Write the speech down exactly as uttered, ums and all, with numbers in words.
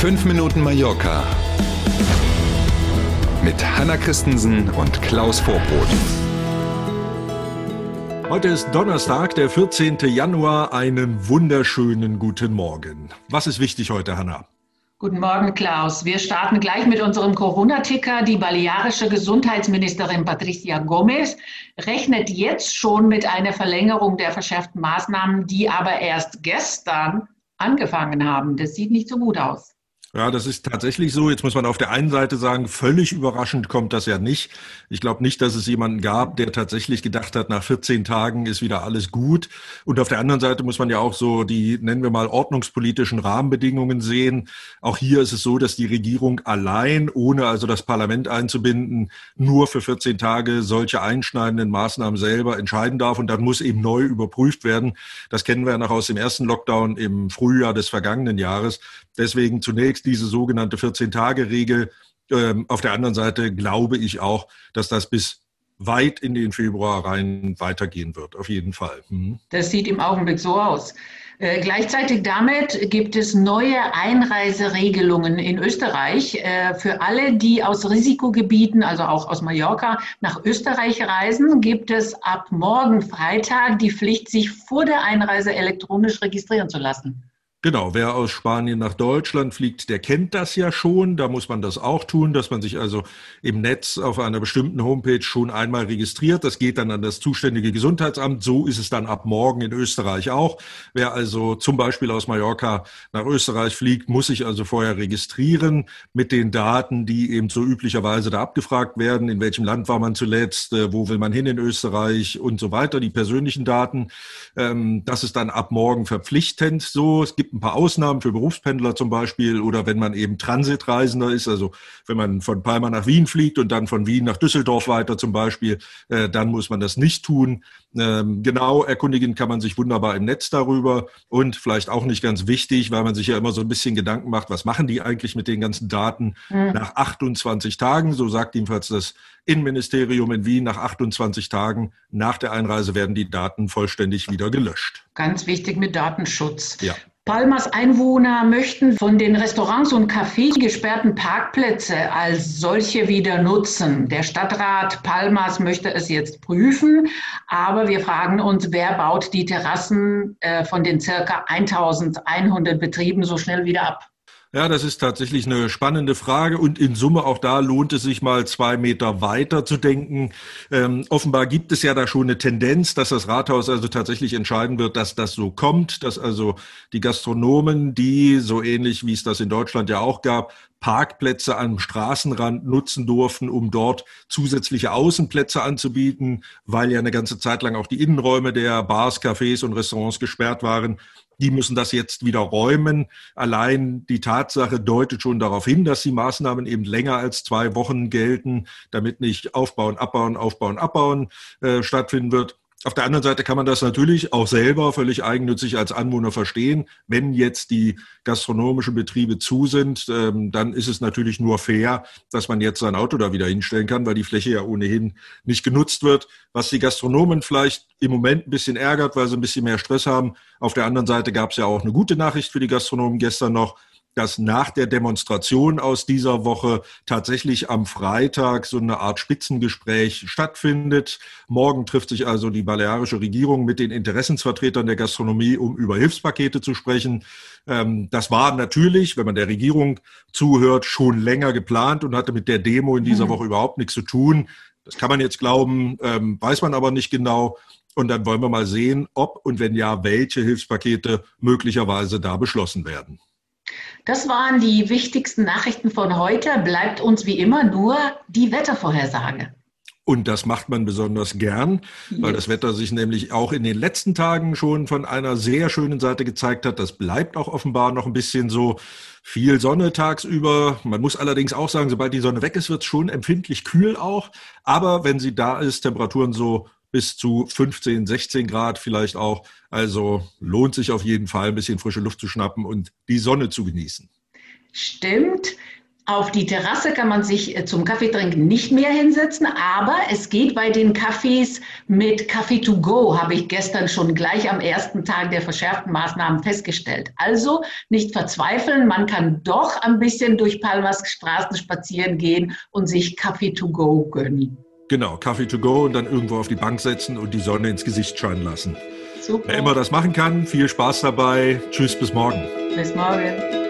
fünf Minuten Mallorca mit Hanna Christensen und Klaus Vorbrot. Heute ist Donnerstag, der vierzehnten Januar. Einen wunderschönen guten Morgen. Was ist wichtig heute, Hanna? Guten Morgen, Klaus. Wir starten gleich mit unserem Corona-Ticker. Die balearische Gesundheitsministerin Patricia Gomez rechnet jetzt schon mit einer Verlängerung der verschärften Maßnahmen, die aber erst gestern angefangen haben. Das sieht nicht so gut aus. Ja, das ist tatsächlich so. Jetzt muss man auf der einen Seite sagen, völlig überraschend kommt das ja nicht. Ich glaube nicht, dass es jemanden gab, der tatsächlich gedacht hat, nach vierzehn Tagen ist wieder alles gut. Und auf der anderen Seite muss man ja auch so die, nennen wir mal, ordnungspolitischen Rahmenbedingungen sehen. Auch hier ist es so, dass die Regierung allein, ohne also das Parlament einzubinden, nur für vierzehn Tage solche einschneidenden Maßnahmen selber entscheiden darf. Und dann muss eben neu überprüft werden. Das kennen wir ja noch aus dem ersten Lockdown im Frühjahr des vergangenen Jahres. Deswegen zunächst diese sogenannte vierzehn-Tage-Regel. Ähm, auf der anderen Seite glaube ich auch, dass das bis weit in den Februar rein weitergehen wird, auf jeden Fall. Mhm. Das sieht im Augenblick so aus. Äh, gleichzeitig damit gibt es neue Einreiseregelungen in Österreich. Äh, für alle, die aus Risikogebieten, also auch aus Mallorca, nach Österreich reisen, gibt es ab morgen Freitag die Pflicht, sich vor der Einreise elektronisch registrieren zu lassen. Genau, wer aus Spanien nach Deutschland fliegt, der kennt das ja schon. Da muss man das auch tun, dass man sich also im Netz auf einer bestimmten Homepage schon einmal registriert. Das geht dann an das zuständige Gesundheitsamt. So ist es dann ab morgen in Österreich auch. Wer also zum Beispiel aus Mallorca nach Österreich fliegt, muss sich also vorher registrieren mit den Daten, die eben so üblicherweise da abgefragt werden. In welchem Land war man zuletzt? Wo will man hin in Österreich und so weiter? Die persönlichen Daten. Das ist dann ab morgen verpflichtend so. Es gibt ein paar Ausnahmen für Berufspendler zum Beispiel oder wenn man eben Transitreisender ist, also wenn man von Palma nach Wien fliegt und dann von Wien nach Düsseldorf weiter zum Beispiel, äh, dann muss man das nicht tun. Ähm, genau, erkundigen kann man sich wunderbar im Netz darüber und vielleicht auch nicht ganz wichtig, weil man sich ja immer so ein bisschen Gedanken macht, was machen die eigentlich mit den ganzen Daten mhm. nach achtundzwanzig Tagen, so sagt jedenfalls das Innenministerium in Wien, nach achtundzwanzig Tagen nach der Einreise werden die Daten vollständig wieder gelöscht. Ganz wichtig mit Datenschutz. Ja. Palmas Einwohner möchten von den Restaurants und Cafés gesperrten Parkplätze als solche wieder nutzen. Der Stadtrat Palmas möchte es jetzt prüfen, aber wir fragen uns, wer baut die Terrassen äh, von den circa eintausendeinhundert Betrieben so schnell wieder ab? Ja, das ist tatsächlich eine spannende Frage und in Summe auch da lohnt es sich mal zwei Meter weiter zu denken. Ähm, offenbar gibt es ja da schon eine Tendenz, dass das Rathaus also tatsächlich entscheiden wird, dass das so kommt, dass also die Gastronomen, die so ähnlich wie es das in Deutschland ja auch gab, Parkplätze am Straßenrand nutzen durften, um dort zusätzliche Außenplätze anzubieten, weil ja eine ganze Zeit lang auch die Innenräume der Bars, Cafés und Restaurants gesperrt waren. Die müssen das jetzt wieder räumen. Allein die Tatsache deutet schon darauf hin, dass die Maßnahmen eben länger als zwei Wochen gelten, damit nicht Aufbauen, Abbauen, Aufbauen, Abbauen äh, stattfinden wird. Auf der anderen Seite kann man das natürlich auch selber völlig eigennützig als Anwohner verstehen. Wenn jetzt die gastronomischen Betriebe zu sind, ähm, dann ist es natürlich nur fair, dass man jetzt sein Auto da wieder hinstellen kann, weil die Fläche ja ohnehin nicht genutzt wird. Was die Gastronomen vielleicht im Moment ein bisschen ärgert, weil sie ein bisschen mehr Stress haben. Auf der anderen Seite gab es ja auch eine gute Nachricht für die Gastronomen gestern noch, dass nach der Demonstration aus dieser Woche tatsächlich am Freitag so eine Art Spitzengespräch stattfindet. Morgen trifft sich also die balearische Regierung mit den Interessensvertretern der Gastronomie, um über Hilfspakete zu sprechen. Das war natürlich, wenn man der Regierung zuhört, schon länger geplant und hatte mit der Demo in dieser Woche überhaupt nichts zu tun. Das kann man jetzt glauben, weiß man aber nicht genau. Und dann wollen wir mal sehen, ob und wenn ja, welche Hilfspakete möglicherweise da beschlossen werden. Das waren die wichtigsten Nachrichten von heute. Bleibt uns wie immer nur die Wettervorhersage. Und das macht man besonders gern, weil yes. das Wetter sich nämlich auch in den letzten Tagen schon von einer sehr schönen Seite gezeigt hat. Das bleibt auch offenbar noch ein bisschen so. Viel Sonne tagsüber. Man muss allerdings auch sagen, sobald die Sonne weg ist, wird es schon empfindlich kühl auch. Aber wenn sie da ist, Temperaturen so bis zu fünfzehn, sechzehn Grad vielleicht auch. Also lohnt sich auf jeden Fall, ein bisschen frische Luft zu schnappen und die Sonne zu genießen. Stimmt. Auf die Terrasse kann man sich zum Kaffeetrinken nicht mehr hinsetzen, aber es geht bei den Cafés mit Kaffee to go, habe ich gestern schon gleich am ersten Tag der verschärften Maßnahmen festgestellt. Also nicht verzweifeln, man kann doch ein bisschen durch Palmas Straßen spazieren gehen und sich Kaffee to go gönnen. Genau, Kaffee to go und dann irgendwo auf die Bank setzen und die Sonne ins Gesicht scheinen lassen. Super. Wer immer das machen kann, viel Spaß dabei. Tschüss, bis morgen. Bis morgen.